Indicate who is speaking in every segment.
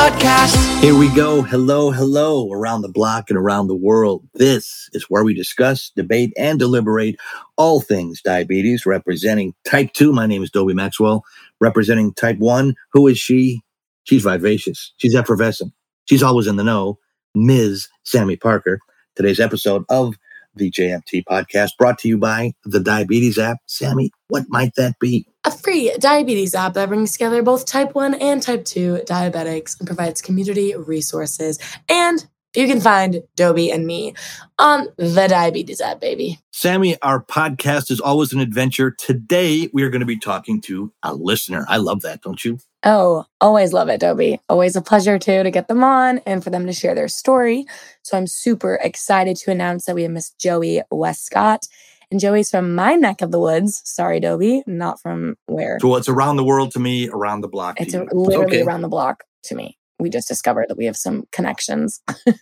Speaker 1: Podcast.
Speaker 2: Here we go. Hello, around the block and around the world. This is where we discuss, debate, and deliberate all things diabetes. Representing type 2, my name is Dobie Maxwell. Representing type 1, who is she? She's vivacious. She's effervescent. She's always in the know. Ms. Sammy Parker. Today's episode of the JMT podcast brought to you by the Diabetes app. Sammy, what might that be?
Speaker 3: A free diabetes app that brings together both type 1 and type 2 diabetics and provides community resources. And you can find Dobie and me on the Diabetes app, baby.
Speaker 2: Sammy, our podcast is always an adventure. Today, we are going to be talking to a listener. I love that, don't you?
Speaker 3: Oh, always love it, Dobie. Always a pleasure, too, to get them on and for them to share their story. So I'm super excited to announce that we have Miss Joey Westcott. And Joey's from my neck of the woods. Sorry, Dobie, not from where.
Speaker 2: So it's around the world to me, around the block to you.
Speaker 3: Literally around the block to me. We just discovered that we have some connections.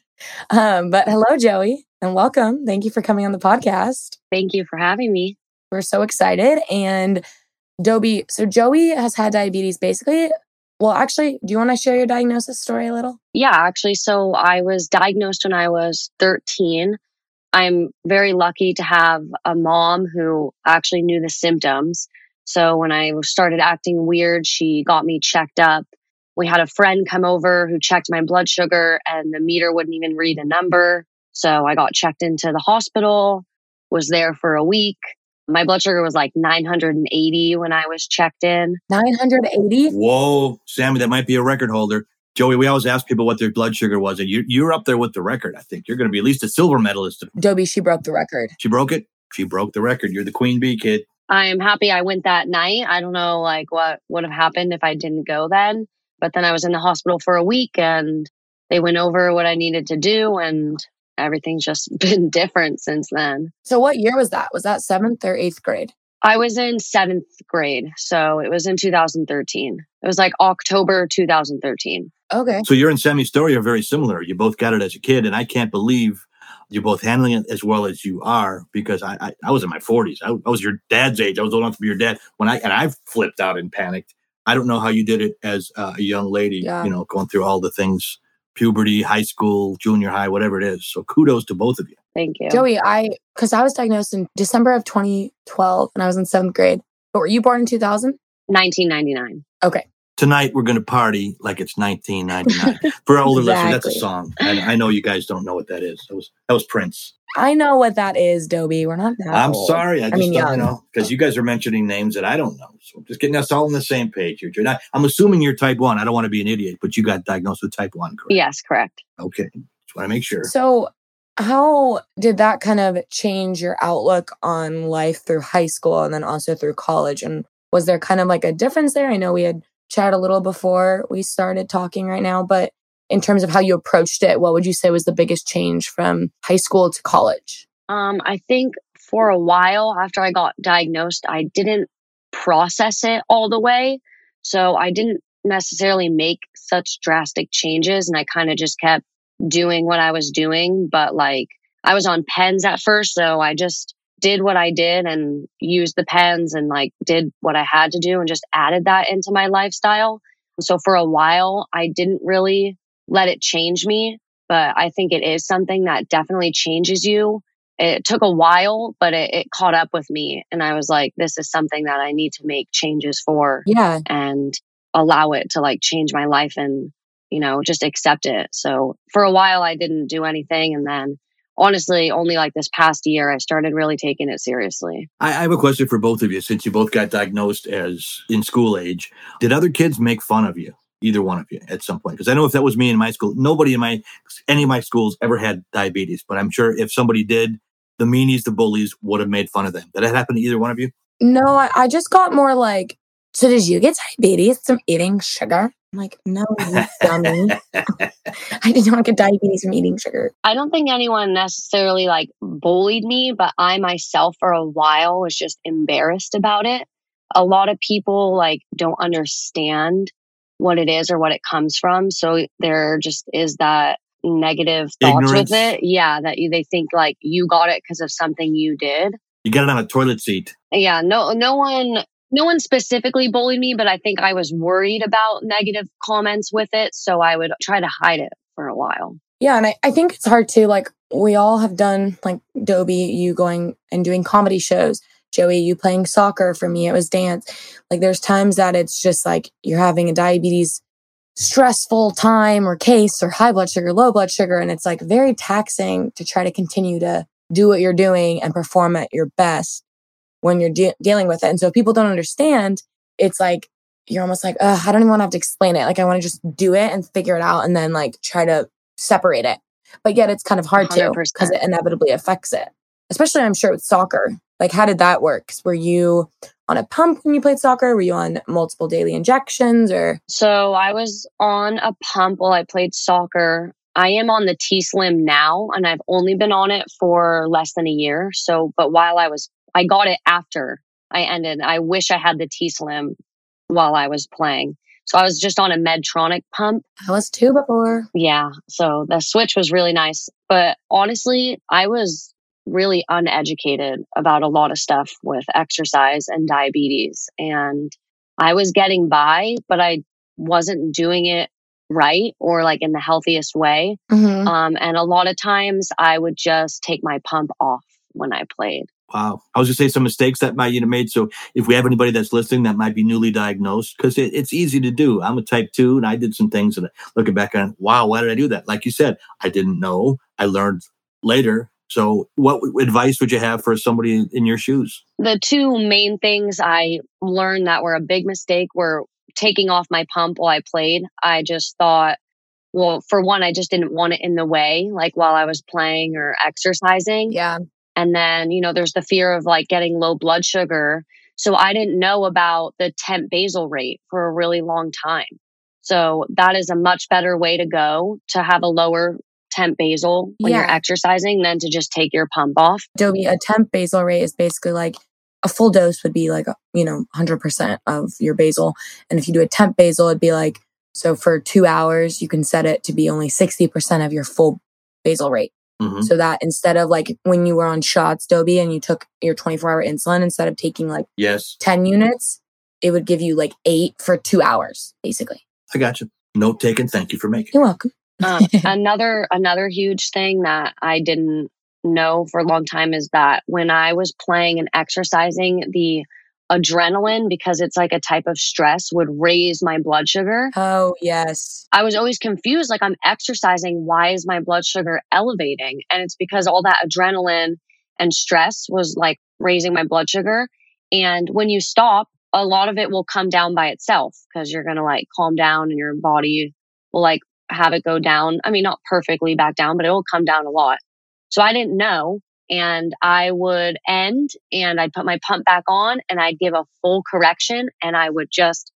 Speaker 3: But hello, Joey, and welcome. Thank you for coming on the podcast.
Speaker 4: Thank you for having me.
Speaker 3: We're so excited. And Dobie, so Joey has had diabetes basically. Well, actually, do you want to share your diagnosis story a little?
Speaker 4: Yeah, actually. So I was diagnosed when I was 13. I'm very lucky to have a mom who actually knew the symptoms. So when I started acting weird, she got me checked up. We had a friend come over who checked my blood sugar and the meter wouldn't even read a number. So I got checked into the hospital, was there for a week. My blood sugar was like 980 when I was checked in.
Speaker 3: 980?
Speaker 2: Whoa, Sammy, that might be a record holder. Joey, we always ask people what their blood sugar was, and you're up there with the record. I think you're going to be at least a silver medalist.
Speaker 3: Dobie, she broke the record.
Speaker 2: She broke it? She broke the record. You're the queen bee, kid.
Speaker 4: I am happy I went that night. I don't know what would have happened if I didn't go then. But then I was in the hospital for a week and they went over what I needed to do and everything's just been different since then.
Speaker 3: So what year was that? Was that 7th or 8th grade?
Speaker 4: I was in 7th grade. So it was in 2013. It was like October 2013.
Speaker 3: Okay.
Speaker 2: So you and Sammy's story are very similar. You both got it as a kid, and I can't believe you're both handling it as well as you are, because I was in my 40s. I was your dad's age. I was old enough to be your dad when I flipped out and panicked. I don't know how you did it as a young lady, going through all the things, puberty, high school, junior high, whatever it is. So kudos to both of you.
Speaker 4: Thank you.
Speaker 3: Joey, because I was diagnosed in December of 2012 and I was in 7th grade. But were you born in 2000?
Speaker 4: 1999.
Speaker 3: Okay.
Speaker 2: Tonight, we're going to party like it's 1999. For our older listeners, that's a song. I know you guys don't know what that is. That was Prince.
Speaker 3: I know what that is, Dobie. We're not that
Speaker 2: I'm
Speaker 3: old.
Speaker 2: sorry. I just don't know. Because you guys are mentioning names that I don't know. So I'm just getting us all on the same page here. I'm assuming you're type 1. I don't want to be an idiot, but you got diagnosed with type 1, correct?
Speaker 4: Yes, correct.
Speaker 2: Okay. Just want to make sure.
Speaker 3: So how did that kind of change your outlook on life through high school and then also through college? And was there kind of like a difference there? I know we had chatted a little before we started talking right now, but in terms of how you approached it, what would you say was the biggest change from high school to college?
Speaker 4: I think for a while after I got diagnosed, I didn't process it all the way. So I didn't necessarily make such drastic changes and I kind of just kept doing what I was doing. But like I was on pens at first, so I just did what I did and used the pens and like did what I had to do and just added that into my lifestyle. So for a while, I didn't really let it change me, but I think it is something that definitely changes you. It took a while, but it caught up with me. And I was like, this is something that I need to make changes for and allow it to like change my life and, just accept it. So for a while, I didn't do anything. And then honestly, only like this past year, I started really taking it seriously.
Speaker 2: I have a question for both of you. Since you both got diagnosed as in school age, did other kids make fun of you? Either one of you at some point? Because I know if that was me in my school, nobody in any of my schools ever had diabetes. But I'm sure if somebody did, the meanies, the bullies would have made fun of them. Did that happen to either one of you?
Speaker 3: No, I just got more like, so did you get diabetes from eating sugar? I'm like, no, you dummy. I did not get diabetes from eating sugar.
Speaker 4: I don't think anyone necessarily like bullied me, but I myself for a while was just embarrassed about it. A lot of people like don't understand what it is or what it comes from. So there just is that negative thoughts
Speaker 2: Ignorance.
Speaker 4: with it. Yeah, that they think like you got it because of something you did.
Speaker 2: You got it on a toilet seat.
Speaker 4: Yeah, no one No one specifically bullied me, but I think I was worried about negative comments with it. So I would try to hide it for a while.
Speaker 3: Yeah, and I think it's hard too. Like, we all have done, like, Dobie, you going and doing comedy shows. Joey, you playing soccer. For me, it was dance. Like, there's times that it's just like you're having a diabetes stressful time or case or high blood sugar, low blood sugar. And it's like very taxing to try to continue to do what you're doing and perform at your best when you're dealing with it. And so if people don't understand, it's like, you're almost like, I don't even want to have to explain it. Like, I want to just do it and figure it out and then like try to separate it. But yet it's kind of hard
Speaker 4: 100%.
Speaker 3: to, because it inevitably affects it. Especially, I'm sure, with soccer. Like, how did that work? Were you on a pump when you played soccer? Were you on multiple daily injections or?
Speaker 4: So I was on a pump while I played soccer. I am on the T-Slim now, and I've only been on it for less than a year. So, but I got it after I ended. I wish I had the T-Slim while I was playing. So I was just on a Medtronic pump.
Speaker 3: I was too before.
Speaker 4: Yeah. So the switch was really nice. But honestly, I was really uneducated about a lot of stuff with exercise and diabetes. And I was getting by, but I wasn't doing it right or like in the healthiest way.
Speaker 3: Mm-hmm.
Speaker 4: And a lot of times I would just take my pump off when I played.
Speaker 2: Wow. I was going to say some mistakes that might have made. So if we have anybody that's listening that might be newly diagnosed, because it's easy to do. I'm a type 2 and I did some things and looking back on, wow, why did I do that? Like you said, I didn't know. I learned later. So what advice would you have for somebody in your shoes?
Speaker 4: The two main things I learned that were a big mistake were taking off my pump while I played. I just thought, well, for one, I just didn't want it in the way, like while I was playing or exercising.
Speaker 3: Yeah.
Speaker 4: And then, there's the fear of like getting low blood sugar. So I didn't know about the temp basal rate for a really long time. So that is a much better way to go, to have a lower temp basal when you're exercising than to just take your pump off.
Speaker 3: Dobie, a temp basal rate is basically like a full dose would be like, 100% of your basal. And if you do a temp basal, it'd be like, so for 2 hours, you can set it to be only 60% of your full basal rate.
Speaker 2: Mm-hmm.
Speaker 3: So that instead of like when you were on shots, Dobie, and you took your 24-hour insulin, instead of taking like 10 units, it would give you like 8 for 2 hours, basically.
Speaker 2: I got you. Note taken. Thank you for making it.
Speaker 3: You're welcome.
Speaker 4: Another huge thing that I didn't know for a long time is that when I was playing and exercising, the adrenaline, because it's like a type of stress, would raise my blood sugar.
Speaker 3: Oh, yes.
Speaker 4: I was always confused. Like, I'm exercising. Why is my blood sugar elevating? And it's because all that adrenaline and stress was like raising my blood sugar. And when you stop, a lot of it will come down by itself because you're going to like calm down and your body will like have it go down. I mean, not perfectly back down, but it will come down a lot. So I didn't know. And I would end and I'd put my pump back on and I'd give a full correction and I would just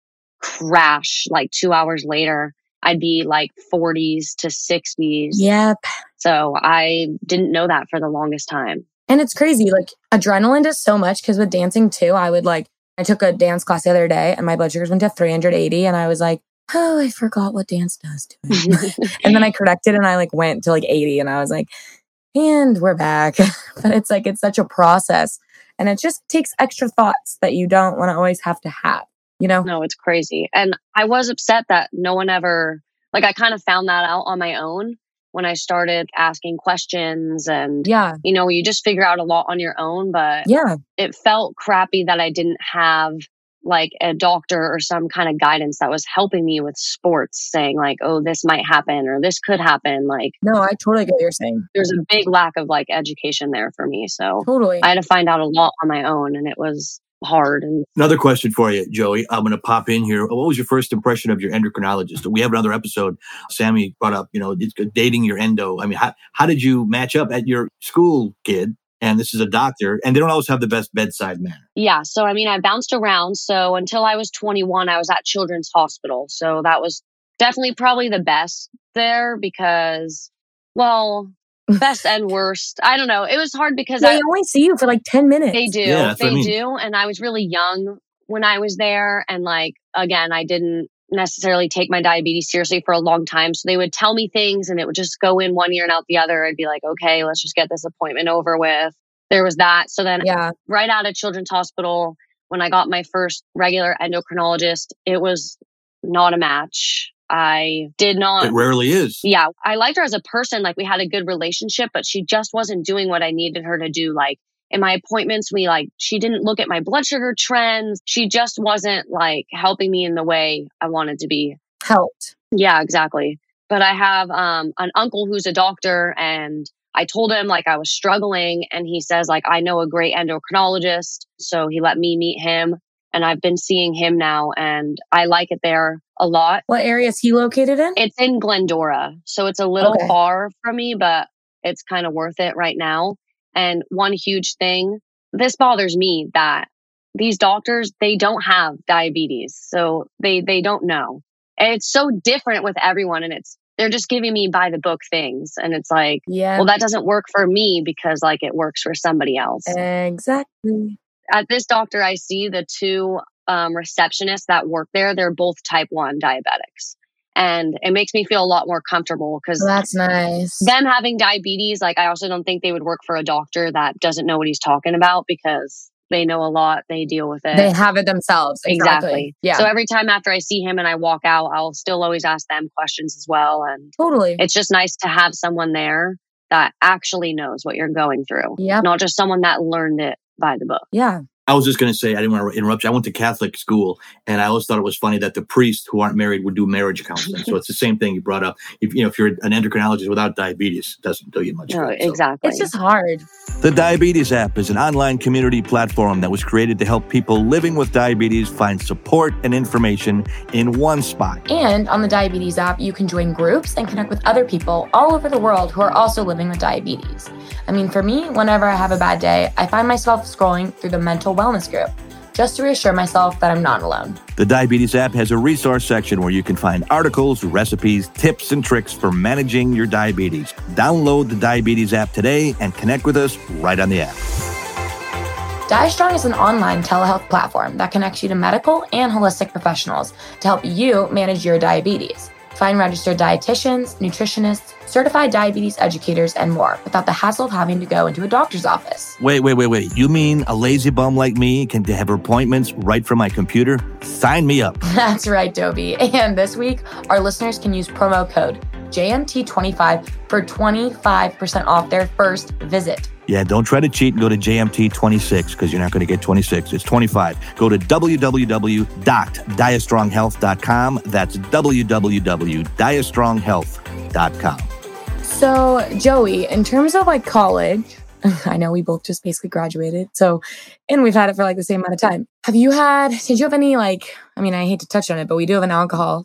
Speaker 4: crash like 2 hours later. I'd be like 40s to 60s.
Speaker 3: Yep.
Speaker 4: So I didn't know that for the longest time.
Speaker 3: And it's crazy. Like, adrenaline does so much, because with dancing too, I took a dance class the other day and my blood sugars went to 380 and I was like, oh, I forgot what dance does to it. And then I corrected and I like went to like 80 and I was like, and we're back. But it's like, it's such a process and it just takes extra thoughts that you don't want to always have to have,
Speaker 4: No, it's crazy. And I was upset that no one ever, like, I kind of found that out on my own when I started asking questions and, you just figure out a lot on your own, but it felt crappy that I didn't have like a doctor or some kind of guidance that was helping me with sports, saying like, oh, this might happen or this could happen. Like,
Speaker 3: no, I totally get what you're saying.
Speaker 4: There's a big lack of like education there for me. So
Speaker 3: totally,
Speaker 4: I had to find out a lot on my own and it was hard. And
Speaker 2: another question for you, Joey. I'm going to pop in here. What was your first impression of your endocrinologist? We have another episode. Sammy brought up, it's dating your endo. I mean, how did you match up at your school kid? And this is a doctor, and they don't always have the best bedside manner.
Speaker 4: Yeah. So, I mean, I bounced around. So until I was 21, I was at Children's Hospital. So that was definitely probably the best there because, well, best and worst. I don't know. It was hard because
Speaker 3: they only see you for like 10 minutes.
Speaker 4: They do.
Speaker 2: Yeah,
Speaker 4: they do. And I was really young when I was there. And like, again, I didn't necessarily take my diabetes seriously for a long time. So they would tell me things and it would just go in one ear and out the other. I'd be like, okay, let's just get this appointment over with. There was that. So then right out of Children's Hospital, when I got my first regular endocrinologist, it was not a match. I did not.
Speaker 2: It rarely is.
Speaker 4: Yeah. I liked her as a person. Like we had a good relationship, but she just wasn't doing what I needed her to do. Like in my appointments, she didn't look at my blood sugar trends. She just wasn't like helping me in the way I wanted to be
Speaker 3: helped.
Speaker 4: Yeah, exactly. But I have an uncle who's a doctor, and I told him like I was struggling, and he says like, I know a great endocrinologist. So he let me meet him, and I've been seeing him now, and I like it there a lot.
Speaker 3: What area is he located in?
Speaker 4: It's in Glendora. So it's a little far from me, but it's kind of worth it right now. And one huge thing, this bothers me, that these doctors, they don't have diabetes. So they don't know. And it's so different with everyone. And they're just giving me by the book things. And it's like, well, that doesn't work for me because like it works for somebody else.
Speaker 3: Exactly.
Speaker 4: At this doctor, I see the two receptionists that work there. They're both type 1 diabetics. And it makes me feel a lot more comfortable because
Speaker 3: that's nice.
Speaker 4: Them having diabetes, like I also don't think they would work for a doctor that doesn't know what he's talking about because they know a lot. They deal with it.
Speaker 3: They have it themselves. Exactly. Yeah.
Speaker 4: So every time after I see him and I walk out, I'll still always ask them questions as well. And
Speaker 3: totally,
Speaker 4: it's just nice to have someone there that actually knows what you're going through.
Speaker 3: Yeah.
Speaker 4: Not just someone that learned it by the book.
Speaker 3: Yeah.
Speaker 2: I was just going to say, I didn't want to interrupt you. I went to Catholic school, and I always thought it was funny that the priests who aren't married would do marriage counseling. So it's the same thing you brought up. If you're an endocrinologist without diabetes, it doesn't do you much good.
Speaker 4: Exactly.
Speaker 3: It's just hard.
Speaker 2: The Diabetes app is an online community platform that was created to help people living with diabetes find support and information in one spot.
Speaker 3: And on the Diabetes app, you can join groups and connect with other people all over the world who are also living with diabetes. I mean, for me, whenever I have a bad day, I find myself scrolling through the mental wellness group just to reassure myself that I'm not alone.
Speaker 2: The Diabetes app has a resource section where you can find articles, recipes, tips, and tricks for managing your diabetes. Download the Diabetes app today and connect with us right on the app.
Speaker 3: DietStrong is an online telehealth platform that connects you to medical and holistic professionals to help you manage your diabetes. Find registered dietitians, nutritionists, certified diabetes educators, and more without the hassle of having to go into a doctor's office.
Speaker 2: Wait. You mean a lazy bum like me can have appointments right from my computer? Sign me up.
Speaker 3: That's right, Dobie. And this week, our listeners can use promo code JMT25 for 25% off their first visit.
Speaker 2: Yeah, don't try to cheat and go to JMT26 because you're not going to get 26. It's 25. Go to www.diastronghealth.com. That's www.diastronghealth.com.
Speaker 3: So, Joey, in terms of like college, I know we both just basically graduated. And we've had it for like the same amount of time. Did you have any I hate to touch on it, but we do have an alcohol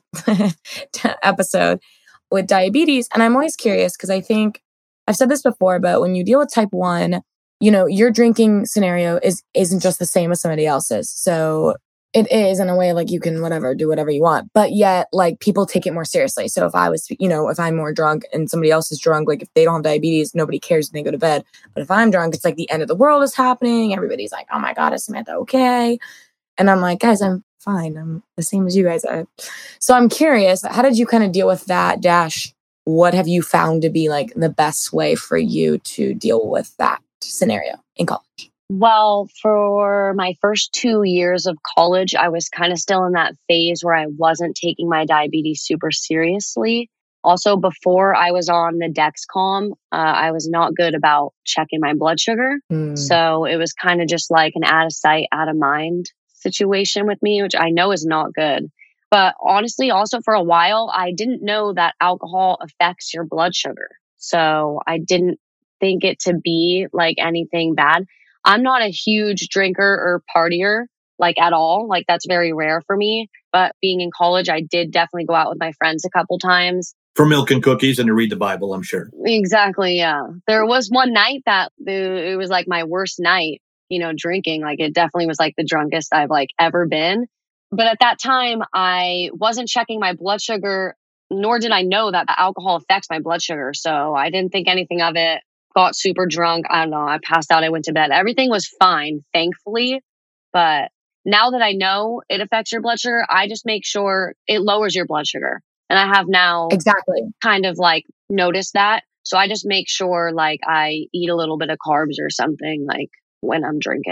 Speaker 3: episode with diabetes. And I'm always curious because I think I've said this before, but when you deal with type 1, your drinking scenario isn't just the same as somebody else's. So it is in a way like you can do whatever you want, but yet like people take it more seriously. So if I was, if I'm more drunk and somebody else is drunk, like if they don't have diabetes, nobody cares when they go to bed. But if I'm drunk, it's like the end of the world is happening. Everybody's like, oh my God, is Samantha okay? And I'm like, guys, I'm fine. I'm the same as you guys are. So I'm curious, how did you kind of deal with that? What have you found to be like the best way for you to deal with that scenario in college?
Speaker 4: Well, for my first 2 years of college, I was kind of still in that phase where I wasn't taking my diabetes super seriously. Also, before I was on the Dexcom, I was not good about checking my blood sugar. So it was kind of just like an out of sight, out of mind situation with me, which I know is not good. But honestly, also for a while, I didn't know that alcohol affects your blood sugar. So I didn't think it to be like anything bad. I'm not a huge drinker or partier, like at all. Like that's very rare for me. But being in college, I did definitely go out with my friends a couple times.
Speaker 2: For milk and cookies and to read the Bible, I'm sure.
Speaker 4: Exactly, yeah. There was one night that it was like my worst night, drinking. Like it definitely was like the drunkest I've like ever been. But at that time, I wasn't checking my blood sugar, nor did I know that the alcohol affects my blood sugar. So I didn't think anything of it. Got super drunk. I don't know. I passed out. I went to bed. Everything was fine, thankfully. But now that I know it affects your blood sugar, I just make sure it lowers your blood sugar. And I have now kind of like noticed that. So I just make sure like I eat a little bit of carbs or something like when I'm drinking.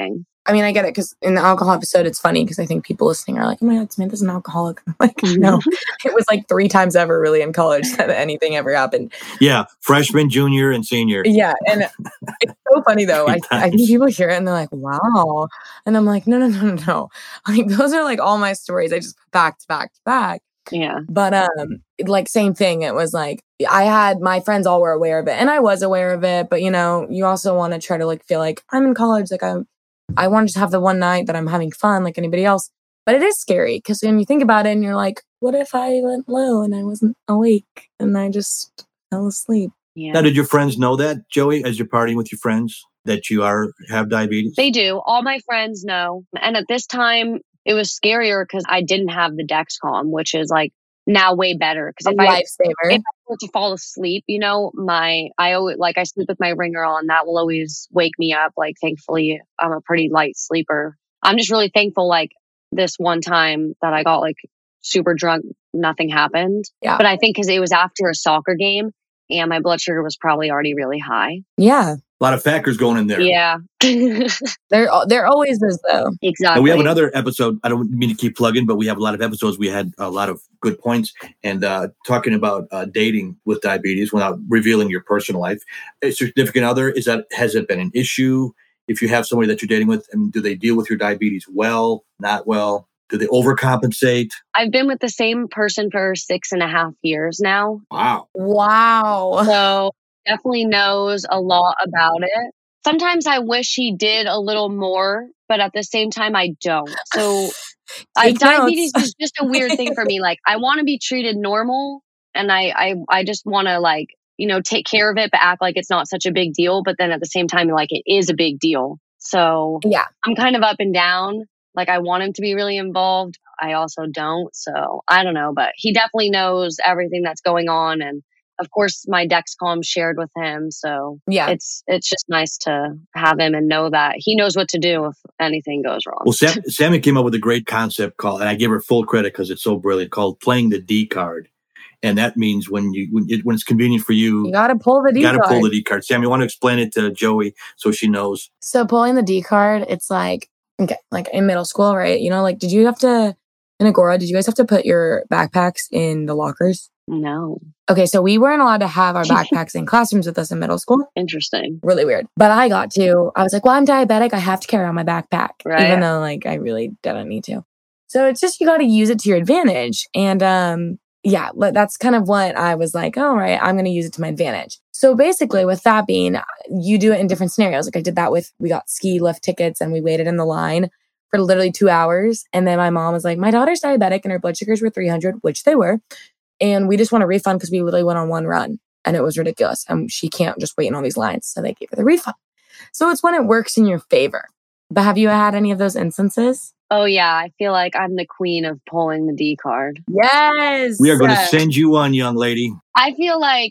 Speaker 3: I mean, I get it because in the alcohol episode, it's funny because I think people listening are like, oh my God, Samantha's an alcoholic. I'm like, no, it was like 3 times ever really in college that anything ever happened.
Speaker 2: Yeah. Freshman, junior, and senior.
Speaker 3: Yeah. And it's so funny though. I think people hear it and they're like, wow. And I'm like, no. Like those are like all my stories. I just put back to back to back.
Speaker 4: Yeah.
Speaker 3: But like same thing. It was like I had my friends all were aware of it and I was aware of it. But you know, you also want to try to like feel like I'm in college. Like I want to just have the one night that I'm having fun like anybody else. But it is scary because when you think about it and you're like, what if I went low and I wasn't awake and I just fell asleep?
Speaker 4: Yeah.
Speaker 2: Now, did your friends know that, Joey, as you're partying with your friends, that you have diabetes?
Speaker 4: They do. All my friends know. And at this time, it was scarier because I didn't have the Dexcom, which is like now way better. Because if I were to fall asleep, you know, I sleep with my ringer on. That will always wake me up. Like, thankfully, I'm a pretty light sleeper. I'm just really thankful. Like this one time that I got like super drunk, nothing happened.
Speaker 3: Yeah.
Speaker 4: But I think because it was after a soccer game and my blood sugar was probably already really high.
Speaker 3: Yeah.
Speaker 2: A lot of factors going in there.
Speaker 4: Yeah.
Speaker 3: There always is though.
Speaker 4: Exactly.
Speaker 2: And we have another episode. I don't mean to keep plugging, but we have a lot of episodes. We had a lot of good points and talking about dating with diabetes without revealing your personal life. A significant other, has it been an issue? If you have somebody that you're dating with, I mean, do they deal with your diabetes well, not well? Do they overcompensate?
Speaker 4: I've been with the same person for 6.5 years now.
Speaker 2: Wow.
Speaker 4: So definitely knows a lot about it. Sometimes I wish he did a little more, but at the same time, I don't. So diabetes is just a weird thing for me. Like I want to be treated normal and I just want to like, you know, take care of it, but act like it's not such a big deal. But then at the same time, like it is a big deal. So
Speaker 3: yeah,
Speaker 4: I'm kind of up and down. Like I want him to be really involved. I also don't. So I don't know, but he definitely knows everything that's going on. And of course my Dexcom shared with him. So
Speaker 3: yeah,
Speaker 4: it's just nice to have him and know that he knows what to do if anything goes wrong.
Speaker 2: Well, Sammy came up with a great concept called, and I give her full credit because it's so brilliant, called playing the D card. And that means when it's convenient for you,
Speaker 3: you got to pull the D card.
Speaker 2: You got to pull the D card. Sam, you want to explain it to Joey so she knows?
Speaker 3: So pulling the D card, it's like, okay, like in middle school, right? You know, like, did you guys have to put your backpacks in the lockers?
Speaker 4: No.
Speaker 3: Okay, so we weren't allowed to have our backpacks in classrooms with us in middle school.
Speaker 4: Interesting.
Speaker 3: Really weird. But I was like, well, I'm diabetic. I have to carry on my backpack. Right. Even though like I really didn't need to. So it's just, you got to use it to your advantage. And yeah, that's kind of what I was like, all right, I'm going to use it to my advantage. So basically with that being, you do it in different scenarios. Like I did that we got ski lift tickets and we waited in the line for literally 2 hours. And then my mom was like, my daughter's diabetic and her blood sugars were 300, which they were. And we just want a refund because we literally went on one run and it was ridiculous. And she can't just wait in all these lines. So they gave her the refund. So it's when it works in your favor. But have you had any of those instances?
Speaker 4: Oh, yeah. I feel like I'm the queen of pulling the D card.
Speaker 3: Yes.
Speaker 2: We are going to send you one, young lady.
Speaker 4: I feel like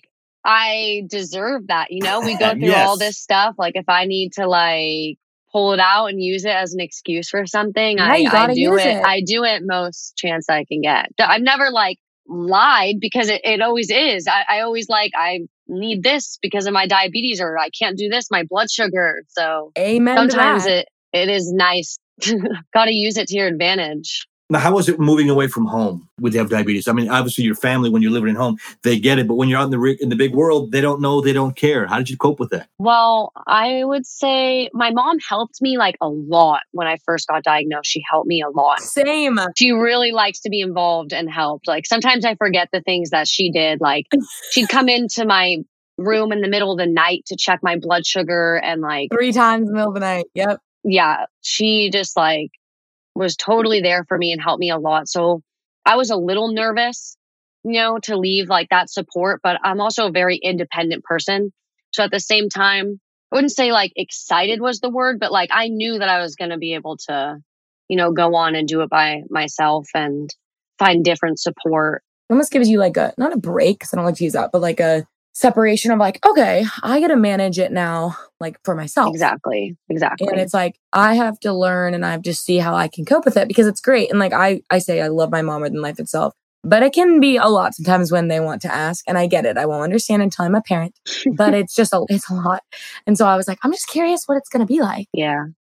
Speaker 4: I deserve that. You know, we go through all this stuff. Like if I need to like pull it out and use it as an excuse for something, I do it. I do it most chance I can get. I've never like lied because it always is. I always like, I need this because of my diabetes, or I can't do this, my blood sugar. So
Speaker 3: amen.
Speaker 4: Sometimes it is nice. Got to use it to your advantage.
Speaker 2: Now, how was it moving away from home with you have diabetes? I mean, obviously your family, when you're living at home, they get it. But when you're out in the big world, they don't know, they don't care. How did you cope with that?
Speaker 4: Well, I would say my mom helped me like a lot when I first got diagnosed. She helped me a lot.
Speaker 3: Same.
Speaker 4: She really likes to be involved and helped. Like sometimes I forget the things that she did. Like she'd come into my room in the middle of the night to check my blood sugar and like
Speaker 3: 3 times in the middle of the night. Yep.
Speaker 4: Yeah. She just like was totally there for me and helped me a lot. So I was a little nervous, you know, to leave like that support, but I'm also a very independent person. So at the same time, I wouldn't say like excited was the word, but like I knew that I was going to be able to, you know, go on and do it by myself and find different support.
Speaker 3: It almost gives you like not a break, because I don't like to use that, but like a separation of like, okay, I got to manage it now, like for myself.
Speaker 4: Exactly. And
Speaker 3: it's like, I have to learn and I have to see how I can cope with it, because it's great. And like, I say I love my mom more than life itself, but it can be a lot sometimes when they want to ask, and I get it. I won't understand until I'm a parent, but it's a lot. And so I was like, I'm just curious what it's going to be like.
Speaker 4: Yeah.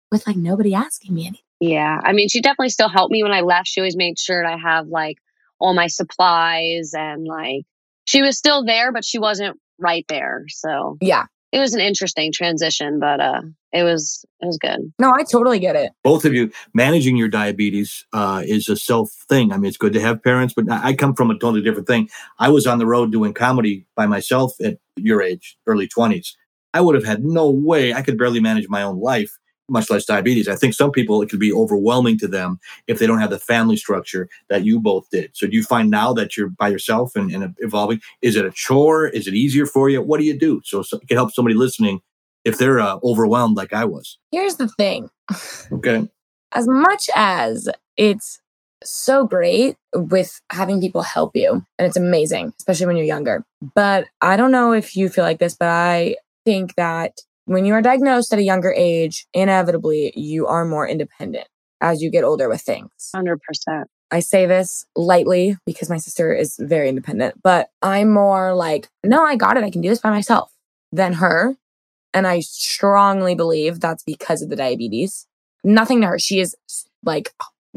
Speaker 3: with like nobody asking me anything.
Speaker 4: Yeah. I mean, she definitely still helped me when I left. She always made sure I have like all my supplies, and like she was still there, but she wasn't right there. So
Speaker 3: Yeah.
Speaker 4: it was an interesting transition, but it was good.
Speaker 3: No, I totally get it.
Speaker 2: Both of you, managing your diabetes is a self thing. I mean, it's good to have parents, but I come from a totally different thing. I was on the road doing comedy by myself at your age, early 20s. I would have had no way. I could barely manage my own life, much less diabetes. I think some people, it could be overwhelming to them if they don't have the family structure that you both did. So do you find now that you're by yourself and evolving, is it a chore? Is it easier for you? What do you do? So it can help somebody listening if they're overwhelmed like I was.
Speaker 3: Here's the thing.
Speaker 2: Okay.
Speaker 3: As much as it's so great with having people help you, and it's amazing, especially when you're younger. But I don't know if you feel like this, but I think that when you are diagnosed at a younger age, inevitably you are more independent as you get older with things.
Speaker 4: 100%.
Speaker 3: I say this lightly because my sister is very independent, but I'm more like, no, I got it. I can do this by myself than her. And I strongly believe that's because of the diabetes. Nothing to her. She is like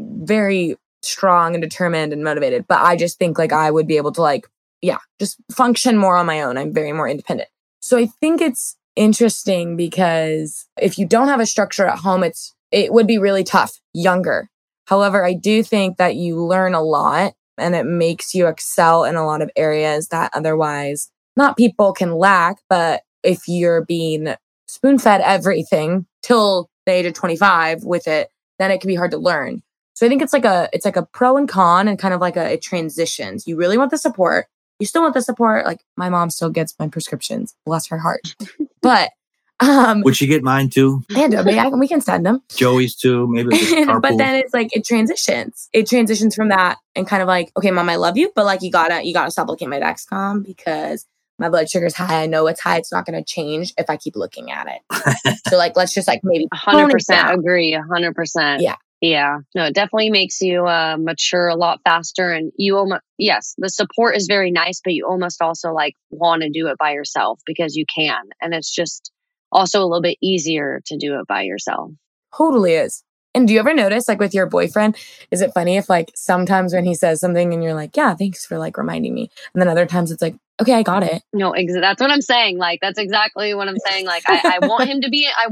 Speaker 3: very strong and determined and motivated. But I just think like I would be able to like, just function more on my own. I'm very more independent. So I think it's interesting because if you don't have a structure at home, it would be really tough younger. However, I do think that you learn a lot and it makes you excel in a lot of areas that otherwise not people can lack, but if you're being spoon-fed everything till the age of 25 with it, then it can be hard to learn. So I think it's like a pro and con and kind of like it transitions. You really want the support. You still want the support. Like my mom still gets my prescriptions, bless her heart. But
Speaker 2: would she get mine too?
Speaker 3: Yeah, we can send them.
Speaker 2: Joey's too, maybe.
Speaker 3: But then it's like it transitions. It transitions from that and kind of like, okay, mom, I love you, but like you gotta stop looking at my Dexcom because my blood sugar's high. I know it's high. It's not going to change if I keep looking at it. So like, let's just like maybe
Speaker 4: 100% agree. 100%.
Speaker 3: Yeah.
Speaker 4: Yeah. No, it definitely makes you mature a lot faster. And you almost, yes, the support is very nice, but you almost also like want to do it by yourself because you can. And it's just also a little bit easier to do it by yourself.
Speaker 3: Totally is. And do you ever notice like with your boyfriend, is it funny if like sometimes when he says something and you're like, yeah, thanks for like reminding me. And then other times it's like, okay, I got it.
Speaker 4: No, that's what I'm saying. Like, that's exactly what I'm saying. Like, I want him to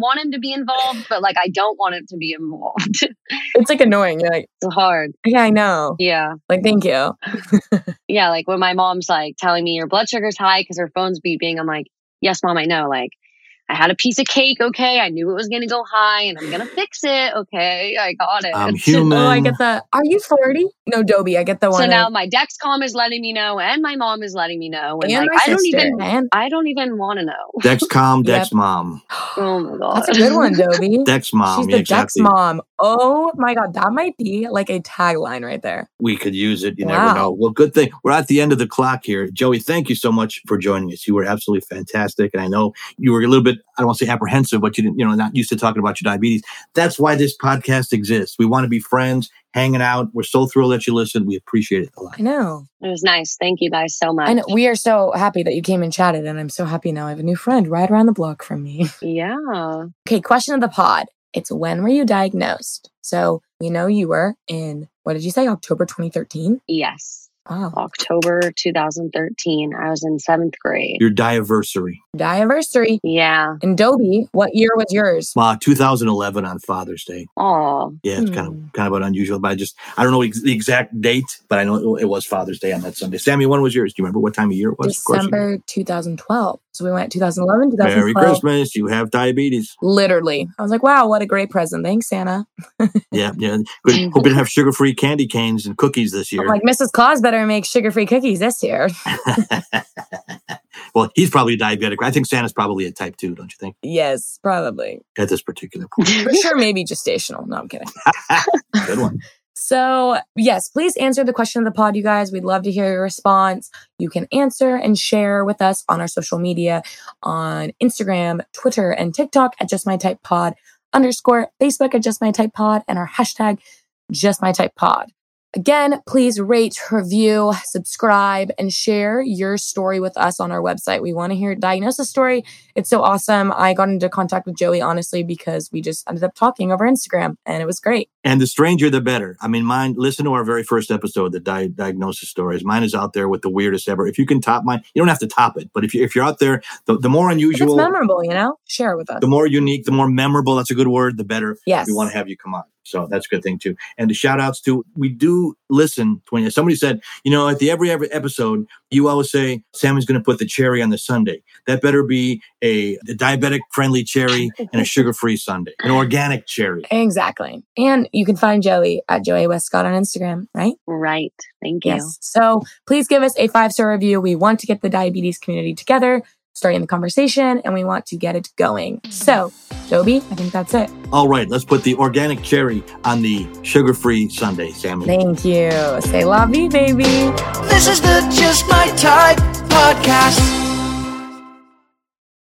Speaker 4: be involved, but like, I don't want him to be involved.
Speaker 3: It's like annoying. You're like,
Speaker 4: it's hard.
Speaker 3: Yeah, I know.
Speaker 4: Yeah.
Speaker 3: Like, thank you.
Speaker 4: Yeah. Like when my mom's like telling me your blood sugar's high because her phone's beeping. I'm like, yes, mom, I know. Like, I had a piece of cake. Okay. I knew it was going to go high and I'm going to fix it. Okay. I got it.
Speaker 2: I'm human.
Speaker 3: I get the, are you 40? No, Dobie. I get the one.
Speaker 4: So now my Dexcom is letting me know and my mom is letting me know. And like, I don't even want to know.
Speaker 2: Dexcom, Dexmom.
Speaker 4: Oh my God.
Speaker 3: That's a good one, Dobie.
Speaker 2: Dexmom.
Speaker 3: She's the exactly. Dexmom. Oh my God. That might be like a tagline right there.
Speaker 2: We could use it. You never know. Well, good thing. We're at the end of the clock here. Joey, thank you so much for joining us. You were absolutely fantastic. And I know you were a little bit, I don't want to say apprehensive, but you didn't, not used to talking about your diabetes. That's why this podcast exists. We want to be friends, hanging out. We're so thrilled that you listened. We appreciate it a lot.
Speaker 3: I know.
Speaker 4: It was nice. Thank you guys so much.
Speaker 3: And we are so happy that you came and chatted. And I'm so happy now I have a new friend right around the block from me.
Speaker 4: Yeah.
Speaker 3: Okay. Question of the pod. It's when were you diagnosed? So we know you were in, what did you say? October 2013?
Speaker 4: Yes.
Speaker 3: Wow.
Speaker 4: October 2013. I was in 7th grade.
Speaker 2: Your diaversary.
Speaker 3: Diaversary.
Speaker 4: Yeah.
Speaker 3: And Dobie, what year was yours?
Speaker 2: 2011 on Father's Day.
Speaker 4: Oh.
Speaker 2: Yeah, it's kind of an unusual, but I don't know the exact date, but I know it was Father's Day on that Sunday. Sammy, when was yours? Do you remember what time of year it was?
Speaker 3: December 2012. So we went 2011, 2012.
Speaker 2: Merry Christmas. You have diabetes.
Speaker 3: Literally. I was like, wow, what a great present. Thanks, Santa.
Speaker 2: Yeah. Good. Hope you have sugar-free candy canes and cookies this year.
Speaker 3: I'm like, Mrs. Claus better make sugar-free cookies this year.
Speaker 2: Well, he's probably diabetic. I think Santa's probably a type 2, don't you think?
Speaker 3: Yes, probably.
Speaker 2: At this particular point.
Speaker 3: For sure, maybe gestational. No, I'm kidding.
Speaker 2: Good one.
Speaker 3: So, yes, please answer the question of the pod, you guys. We'd love to hear your response. You can answer and share with us on our social media on Instagram, Twitter, and TikTok at JustMyTypePod _, Facebook at JustMyTypePod, and our hashtag JustMyTypePod. Again, please rate, review, subscribe, and share your story with us on our website. We want to hear your diagnosis story. It's so awesome. I got into contact with Joey, honestly, because we just ended up talking over Instagram, and it was great.
Speaker 2: And the stranger, the better. I mean, mine, listen to our very first episode, the diagnosis stories. Mine is out there with the weirdest ever. If you can top mine, you don't have to top it. But if you're out there, the more unusual.
Speaker 3: If it's memorable, share it with us.
Speaker 2: The more unique, the more memorable, that's a good word, the better.
Speaker 3: Yes.
Speaker 2: We want to have you come on. So that's a good thing too. And the shout outs to, we do listen to when somebody said, at the every episode, you always say, Sammy's going to put the cherry on the sundae. That better be a diabetic friendly cherry and a sugar-free sundae, an organic cherry.
Speaker 3: Exactly. And you can find Joey at Joey Westcott on Instagram, right?
Speaker 4: Right. Thank you.
Speaker 3: Yes. So please give us a 5-star review. We want to get the diabetes community together, starting the conversation, and we want to get it going. So, Joby, I think that's it.
Speaker 2: All right, let's put the organic cherry on the sugar-free sundae, Sammy.
Speaker 3: Thank you. Say la vie, baby.
Speaker 1: This is the Just My Type podcast.